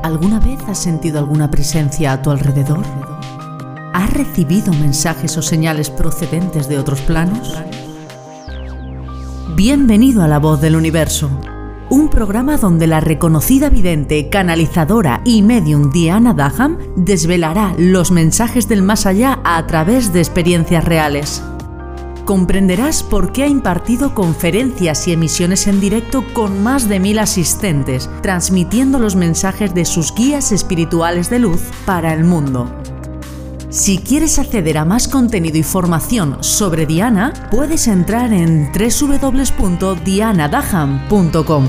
¿Alguna vez has sentido alguna presencia a tu alrededor? ¿Has recibido mensajes o señales procedentes de otros planos? Bienvenido a La Voz del Universo, un programa donde la reconocida vidente, canalizadora y medium Diana Daham desvelará los mensajes del más allá a través de experiencias reales. Comprenderás por qué ha impartido conferencias y emisiones en directo con más de 1000 asistentes, transmitiendo los mensajes de sus guías espirituales de luz para el mundo. Si quieres acceder a más contenido y formación sobre Diana, puedes entrar en www.dianadaham.com.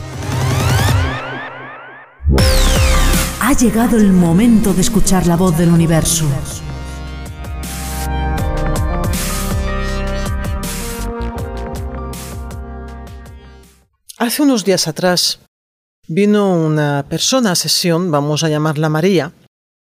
Ha llegado el momento de escuchar la voz del universo. Hace unos días atrás vino una persona a sesión, vamos a llamarla María,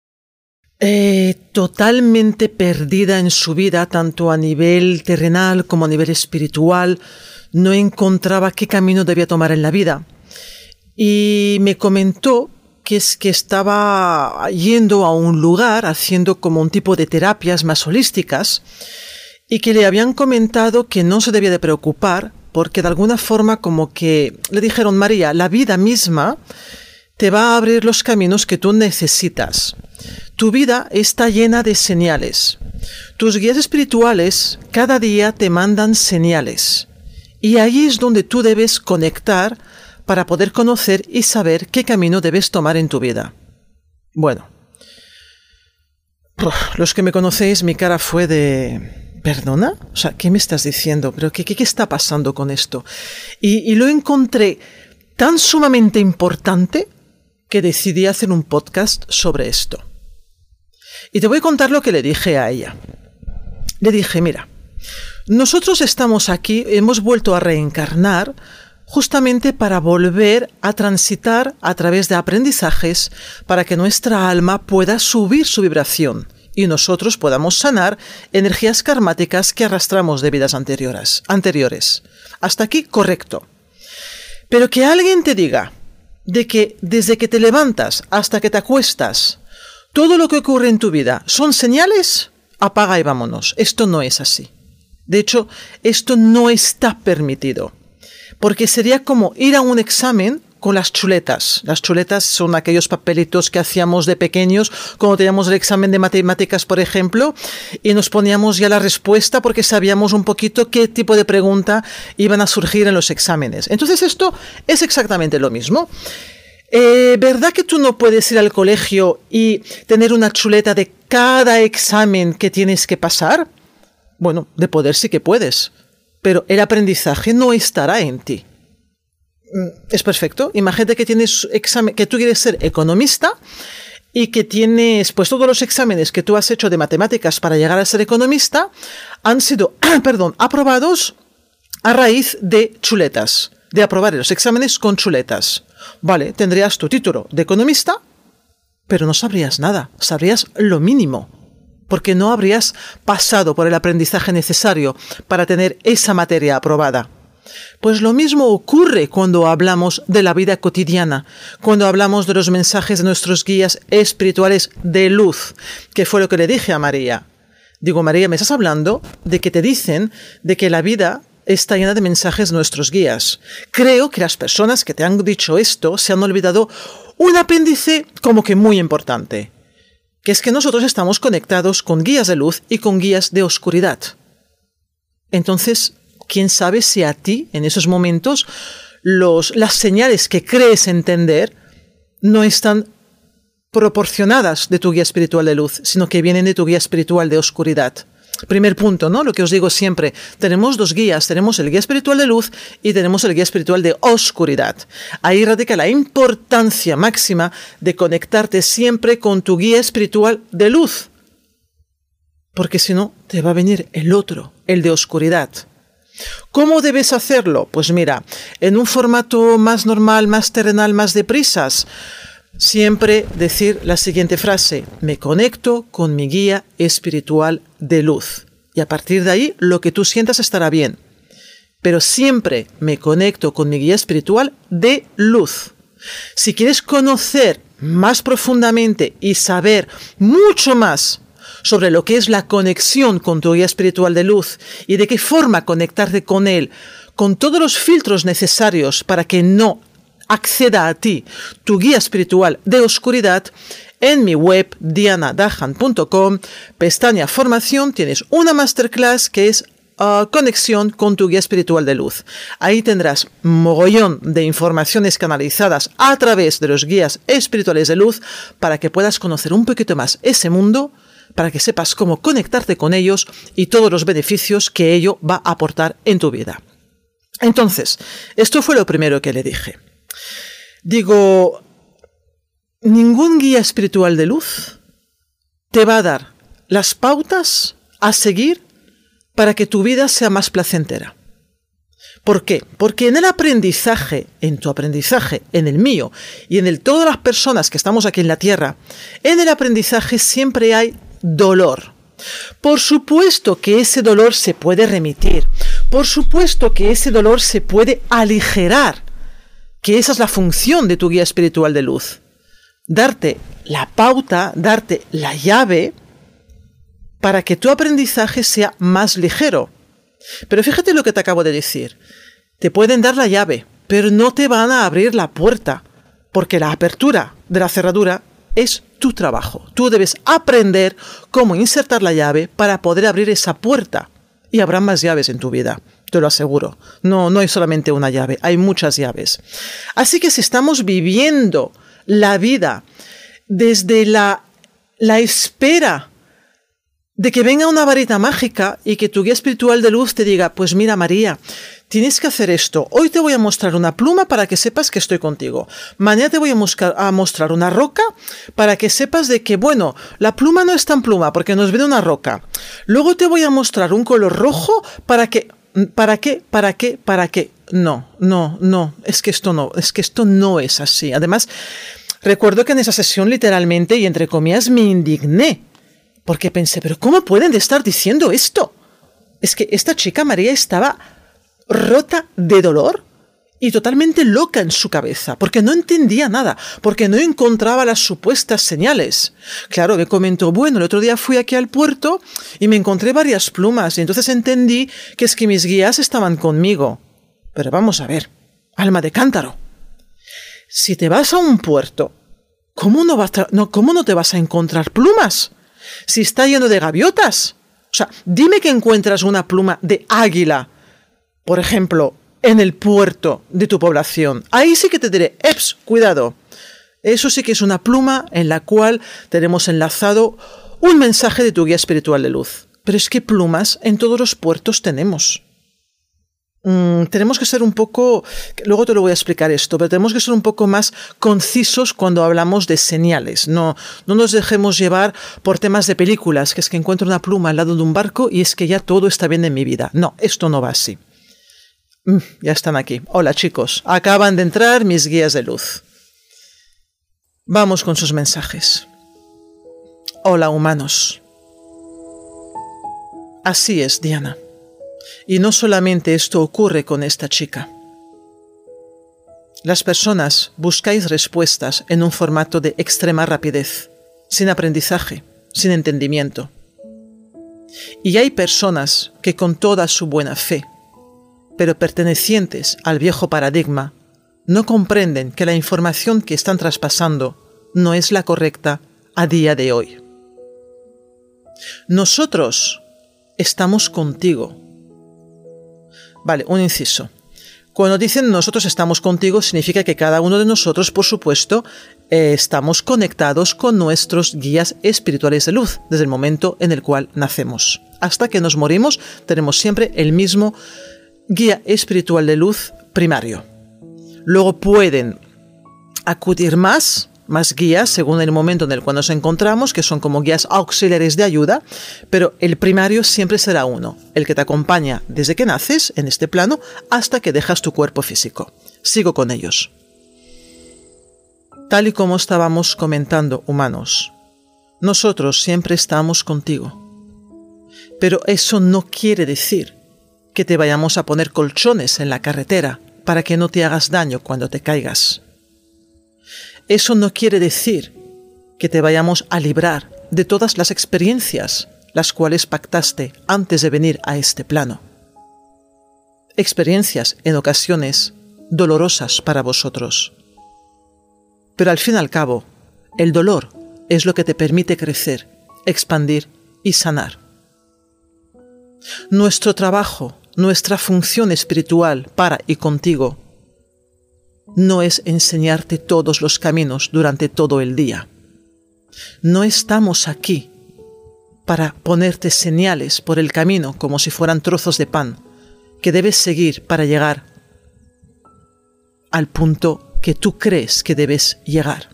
totalmente perdida en su vida, tanto a nivel terrenal como a nivel espiritual. No encontraba qué camino debía tomar en la vida. Y me comentó que estaba yendo a un lugar, haciendo como un tipo de terapias más holísticas, y que le habían comentado que no se debía de preocupar, porque de alguna forma como que le dijeron: María, la vida misma te va a abrir los caminos que tú necesitas. Tu vida está llena de señales. Tus guías espirituales cada día te mandan señales. Y ahí es donde tú debes conectar para poder conocer y saber qué camino debes tomar en tu vida. Bueno, los que me conocéis, mi cara fue de... ¿Perdona? O sea, ¿qué me estás diciendo? ¿Pero qué está pasando con esto? Y lo encontré tan sumamente importante que decidí hacer un podcast sobre esto. Y te voy a contar lo que le dije a ella. Le dije: mira, nosotros estamos aquí, hemos vuelto a reencarnar justamente para volver a transitar a través de aprendizajes para que nuestra alma pueda subir su vibración y nosotros podamos sanar energías karmáticas que arrastramos de vidas anteriores. Hasta aquí, correcto. Pero que alguien te diga de que desde que te levantas hasta que te acuestas, todo lo que ocurre en tu vida son señales, apaga y vámonos. Esto no es así. De hecho, esto no está permitido. Porque sería como ir a un examen con las chuletas. Las chuletas son aquellos papelitos que hacíamos de pequeños cuando teníamos el examen de matemáticas, por ejemplo, y nos poníamos ya la respuesta porque sabíamos un poquito qué tipo de pregunta iban a surgir en los exámenes. Entonces esto es exactamente lo mismo. ¿Verdad que tú no puedes ir al colegio y tener una chuleta de cada examen que tienes que pasar? Bueno, de poder sí que puedes, pero el aprendizaje no estará en ti. Es perfecto. Imagínate que tienes examen, que tú quieres ser economista y que tienes, pues todos los exámenes que tú has hecho de matemáticas para llegar a ser economista han sido, aprobados a raíz de chuletas, de aprobar los exámenes con chuletas. Vale, tendrías tu título de economista, pero no sabrías nada, sabrías lo mínimo, porque no habrías pasado por el aprendizaje necesario para tener esa materia aprobada. Pues lo mismo ocurre cuando hablamos de la vida cotidiana, cuando hablamos de los mensajes de nuestros guías espirituales de luz, que fue lo que le dije a María. Digo: María, me estás hablando de que te dicen de que la vida está llena de mensajes de nuestros guías. Creo que las personas que te han dicho esto se han olvidado un apéndice como que muy importante, que es que nosotros estamos conectados con guías de luz y con guías de oscuridad. Entonces, ¿quién sabe si a ti, en esos momentos, las señales que crees entender no están proporcionadas de tu guía espiritual de luz, sino que vienen de tu guía espiritual de oscuridad? Primer punto, ¿no? Lo que os digo siempre, tenemos dos guías, tenemos el guía espiritual de luz y tenemos el guía espiritual de oscuridad. Ahí radica la importancia máxima de conectarte siempre con tu guía espiritual de luz, porque si no, te va a venir el otro, el de oscuridad. ¿Cómo debes hacerlo? Pues mira, en un formato más normal, más terrenal, más deprisas, siempre decir la siguiente frase: me conecto con mi guía espiritual de luz. Y a partir de ahí, lo que tú sientas estará bien. Pero siempre me conecto con mi guía espiritual de luz. Si quieres conocer más profundamente y saber mucho más sobre lo que es la conexión con tu guía espiritual de luz y de qué forma conectarte con él, con todos los filtros necesarios para que no acceda a ti tu guía espiritual de oscuridad, en mi web dianadahan.com, pestaña formación, tienes una masterclass que es conexión con tu guía espiritual de luz. Ahí tendrás mogollón de informaciones canalizadas a través de los guías espirituales de luz para que puedas conocer un poquito más ese mundo, para que sepas cómo conectarte con ellos y todos los beneficios que ello va a aportar en tu vida. Entonces, esto fue lo primero que le dije. Digo, ningún guía espiritual de luz te va a dar las pautas a seguir para que tu vida sea más placentera. ¿Por qué? Porque en el aprendizaje, en tu aprendizaje, en el mío y en el de todas las personas que estamos aquí en la Tierra, en el aprendizaje siempre hay dolor. Por supuesto que ese dolor se puede remitir. Por supuesto que ese dolor se puede aligerar. Que esa es la función de tu guía espiritual de luz. Darte la pauta, darte la llave para que tu aprendizaje sea más ligero. Pero fíjate lo que te acabo de decir. Te pueden dar la llave, pero no te van a abrir la puerta, porque la apertura de la cerradura es tu trabajo. Tú debes aprender cómo insertar la llave para poder abrir esa puerta. Y habrá más llaves en tu vida, te lo aseguro. No hay solamente una llave, hay muchas llaves. Así que si estamos viviendo la vida desde la espera de que venga una varita mágica y que tu guía espiritual de luz te diga, pues mira María, tienes que hacer esto. Hoy te voy a mostrar una pluma para que sepas que estoy contigo. Mañana te voy a mostrar una roca para que sepas de que, bueno, la pluma no es tan pluma porque nos viene una roca. Luego te voy a mostrar un color rojo para que... ¿Para qué? No, es que esto no es así. Además, recuerdo que en esa sesión literalmente y entre comillas me indigné. Porque pensé, ¿pero cómo pueden estar diciendo esto? Es que esta chica María estaba rota de dolor y totalmente loca en su cabeza, porque no entendía nada, porque no encontraba las supuestas señales. Claro, me comentó, bueno, el otro día fui aquí al puerto y me encontré varias plumas y entonces entendí que es que mis guías estaban conmigo. Pero vamos a ver, alma de cántaro, si te vas a un puerto, ¿cómo no te vas a encontrar plumas? Si está lleno de gaviotas. O sea, dime que encuentras una pluma de águila, por ejemplo, en el puerto de tu población. Ahí sí que te diré, ¡eps! Cuidado. Eso sí que es una pluma en la cual tenemos enlazado un mensaje de tu guía espiritual de luz. Pero es que plumas en todos los puertos tenemos. Tenemos que ser un poco, luego te lo voy a explicar esto, pero tenemos que ser un poco más concisos cuando hablamos de señales. No nos dejemos llevar por temas de películas, que es que encuentro una pluma al lado de un barco y es que ya todo está bien en mi vida. No, esto no va así. Ya están aquí. Hola chicos, acaban de entrar mis guías de luz. Vamos con sus mensajes. Hola humanos. Así es, Diana. Y no solamente esto ocurre con esta chica. Las personas buscáis respuestas en un formato de extrema rapidez, sin aprendizaje, sin entendimiento. Y hay personas que con toda su buena fe, pero pertenecientes al viejo paradigma, no comprenden que la información que están traspasando no es la correcta a día de hoy. Nosotros estamos contigo. Vale, un inciso. Cuando dicen nosotros estamos contigo, significa que cada uno de nosotros, por supuesto, estamos conectados con nuestros guías espirituales de luz, desde el momento en el cual nacemos. Hasta que nos morimos, tenemos siempre el mismo guía espiritual de luz primario. Luego pueden acudir más guías según el momento en el cual nos encontramos, que son como guías auxiliares de ayuda, pero el primario siempre será uno, el que te acompaña desde que naces en este plano hasta que dejas tu cuerpo físico. Sigo con ellos. Tal y como estábamos comentando, humanos, nosotros siempre estamos contigo. Pero eso no quiere decir que te vayamos a poner colchones en la carretera para que no te hagas daño cuando te caigas. eso no quiere decir que te vayamos a librar de todas las experiencias las cuales pactaste antes de venir a este plano. Experiencias en ocasiones dolorosas para vosotros. Pero al fin y al cabo, el dolor es lo que te permite crecer, expandir y sanar. Nuestro trabajo, nuestra función espiritual para y contigo, no es enseñarte todos los caminos durante todo el día. No estamos aquí para ponerte señales por el camino como si fueran trozos de pan que debes seguir para llegar al punto que tú crees que debes llegar.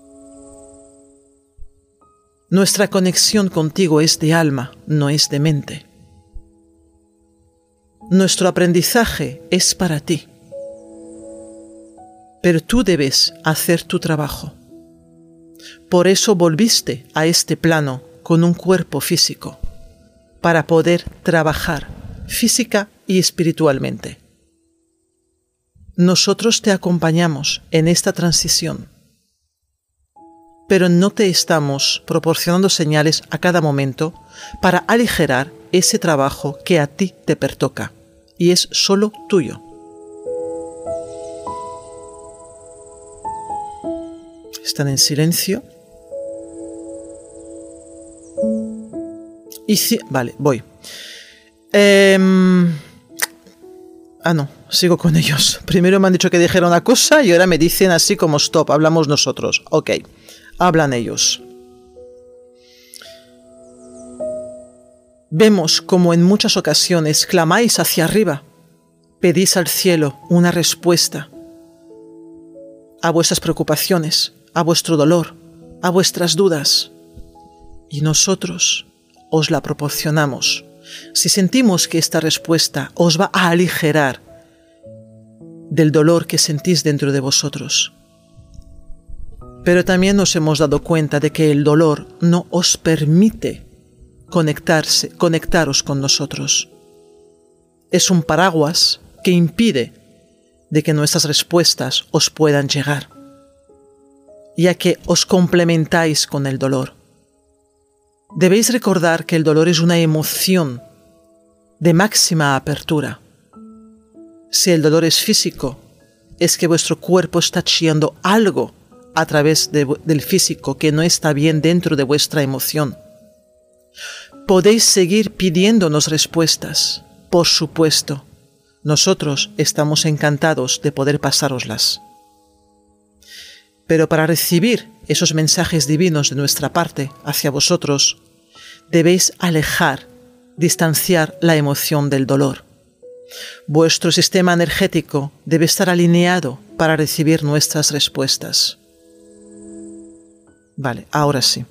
Nuestra conexión contigo es de alma, no es de mente. Nuestro aprendizaje es para ti. Pero tú debes hacer tu trabajo. Por eso volviste a este plano con un cuerpo físico, para poder trabajar física y espiritualmente. Nosotros te acompañamos en esta transición, pero no te estamos proporcionando señales a cada momento para aligerar ese trabajo que a ti te pertoca y es solo tuyo. Están en silencio. Y si... Vale, voy. No, sigo con ellos. Primero me han dicho que dijera una cosa y ahora me dicen así como stop, hablamos nosotros. Ok, hablan ellos. Vemos como en muchas ocasiones clamáis hacia arriba, pedís al cielo una respuesta a vuestras preocupaciones, a vuestro dolor, a vuestras dudas, y nosotros os la proporcionamos. Si sentimos que esta respuesta os va a aligerar del dolor que sentís dentro de vosotros. Pero también nos hemos dado cuenta de que el dolor no os permite conectaros con nosotros. Es un paraguas que impide de que nuestras respuestas os puedan llegar, ya que os complementáis con el dolor. Debéis recordar que el dolor es una emoción de máxima apertura. Si el dolor es físico, es que vuestro cuerpo está chillando algo a través del físico que no está bien dentro de vuestra emoción. Podéis seguir pidiéndonos respuestas, por supuesto. Nosotros estamos encantados de poder pasároslas. Pero para recibir esos mensajes divinos de nuestra parte hacia vosotros, debéis distanciar la emoción del dolor. Vuestro sistema energético debe estar alineado para recibir nuestras respuestas. Vale, ahora sí.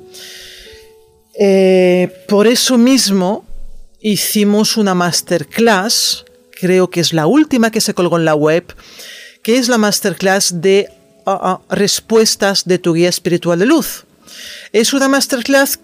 Por eso mismo hicimos una masterclass, creo que es la última que se colgó en la web, que es la masterclass de respuestas de tu guía espiritual de luz. Es una masterclass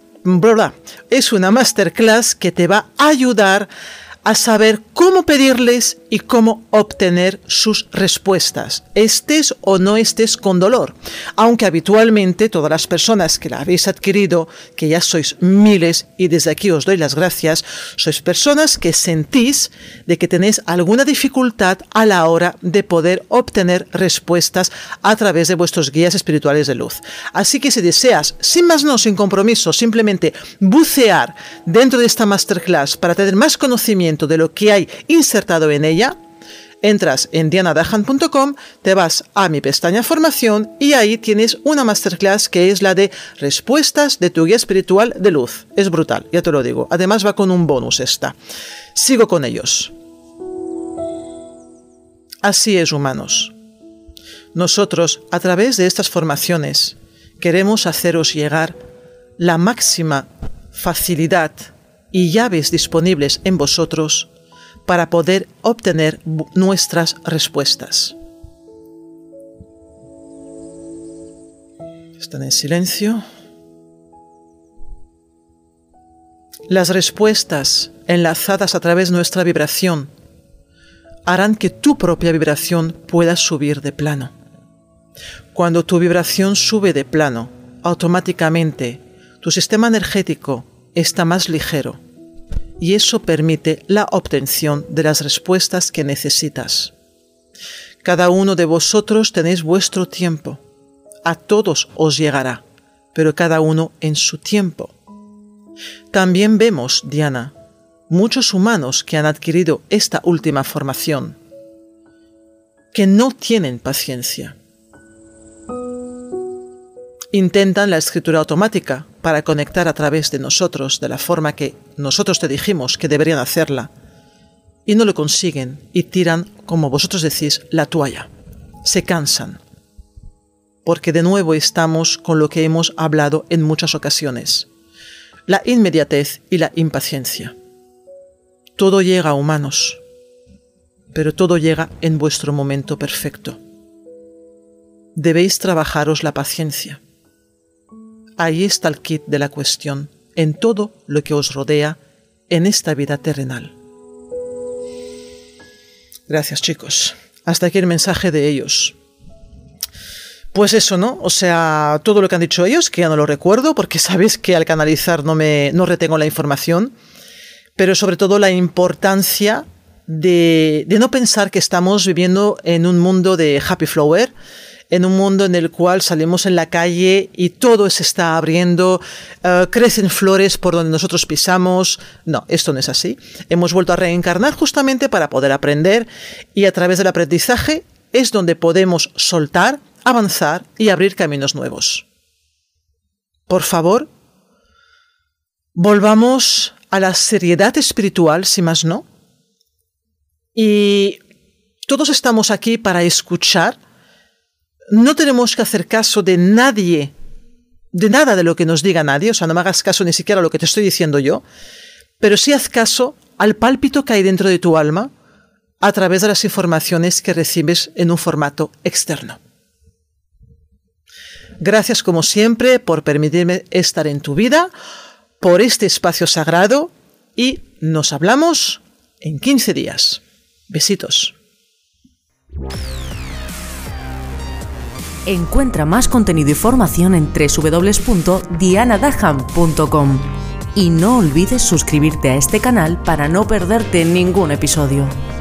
que te va a ayudar a saber cómo pedirles y cómo obtener sus respuestas, estés o no estés con dolor. Aunque habitualmente todas las personas que la habéis adquirido, que ya sois miles y desde aquí os doy las gracias, sois personas que sentís de que tenéis alguna dificultad a la hora de poder obtener respuestas a través de vuestros guías espirituales de luz. Así que si deseas, sin más no, sin compromiso, simplemente bucear dentro de esta masterclass para tener más conocimiento de lo que hay insertado en ella, entras en dianadahan.com, te vas a mi pestaña formación y ahí tienes una masterclass que es la de respuestas de tu guía espiritual de luz. Es brutal, ya te lo digo. Además va con un bonus esta. Sigo con ellos. Así es, humanos. Nosotros, a través de estas formaciones, queremos haceros llegar la máxima facilidad y llaves disponibles en vosotros para poder obtener nuestras respuestas. Están en silencio. Las respuestas enlazadas a través de nuestra vibración harán que tu propia vibración pueda subir de plano. Cuando tu vibración sube de plano, automáticamente tu sistema energético está más ligero y eso permite la obtención de las respuestas que necesitas. Cada uno de vosotros tenéis vuestro tiempo. A todos os llegará, pero cada uno en su tiempo. También vemos, Diana, muchos humanos que han adquirido esta última formación, que no tienen paciencia. Intentan la escritura automática para conectar a través de nosotros de la forma que nosotros te dijimos que deberían hacerla, y no lo consiguen y tiran, como vosotros decís, la toalla. Se cansan. Porque de nuevo estamos con lo que hemos hablado en muchas ocasiones. La inmediatez y la impaciencia. Todo llega, humanos, pero todo llega en vuestro momento perfecto. Debéis trabajaros la paciencia. Ahí está el kit de la cuestión, en todo lo que os rodea en esta vida terrenal. Gracias, chicos. Hasta aquí el mensaje de ellos. Pues eso, ¿no? O sea, todo lo que han dicho ellos, que ya no lo recuerdo, porque sabéis que al canalizar no retengo la información, pero sobre todo la importancia de no pensar que estamos viviendo en un mundo de happy flower, en un mundo en el cual salimos en la calle y todo se está abriendo, crecen flores por donde nosotros pisamos. No, esto no es así. Hemos vuelto a reencarnar justamente para poder aprender y a través del aprendizaje es donde podemos soltar, avanzar y abrir caminos nuevos. Por favor, volvamos a la seriedad espiritual, si más no. Y todos estamos aquí para escuchar. No tenemos que hacer caso de nadie, de nada de lo que nos diga nadie, o sea, no me hagas caso ni siquiera a lo que te estoy diciendo yo, pero sí haz caso al pálpito que hay dentro de tu alma a través de las informaciones que recibes en un formato externo. Gracias como siempre por permitirme estar en tu vida, por este espacio sagrado y nos hablamos en 15 días. Besitos. Encuentra más contenido y formación en www.dianadaham.com y no olvides suscribirte a este canal para no perderte ningún episodio.